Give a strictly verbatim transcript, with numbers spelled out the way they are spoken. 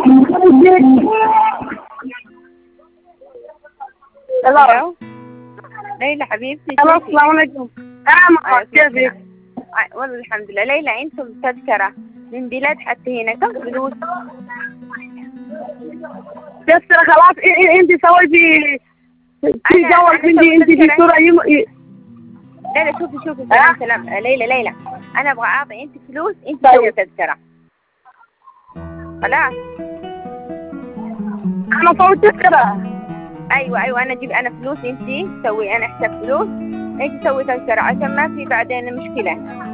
الو ليلى حبيبتي. الو السلام عليكم. اه كيفك؟ والله الحمد لله. ليلى عندكم تذكرة من بلاد حتى هنا كم فلوس؟ تذكرة خلاص. انت سويتي في جوال بنتي انت في صورة يم... لا لا شوفي شوفي سلام سلام ليلى ليلى انا ابغى اعطي انت فلوس انت سوي تذكرة. خلاص انا صوت تذكرة. ايوه ايوه انا اجيب انا فلوس انت سوي انا حساب فلوس انت سوي تذكرة عشان ما في بعدين مشكلة.